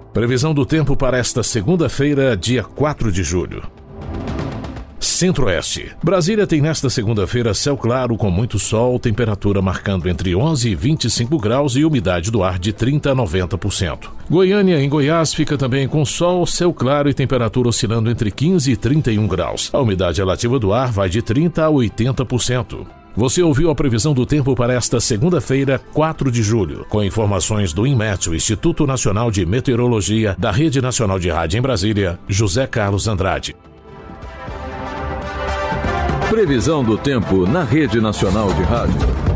Previsão do tempo para esta segunda-feira, dia 4 de julho. Centro-Oeste. Brasília tem nesta segunda-feira céu claro com muito sol, temperatura marcando entre 11 e 25 graus e umidade do ar de 30% a 90%. Goiânia, em Goiás, fica também com sol, céu claro e temperatura oscilando entre 15 e 31 graus. A umidade relativa do ar vai de 30% a 80%. Você ouviu a previsão do tempo para esta segunda-feira, 4 de julho, com informações do INMET, o Instituto Nacional de Meteorologia, da Rede Nacional de Rádio em Brasília, José Carlos Andrade. Previsão do tempo na Rede Nacional de Rádio.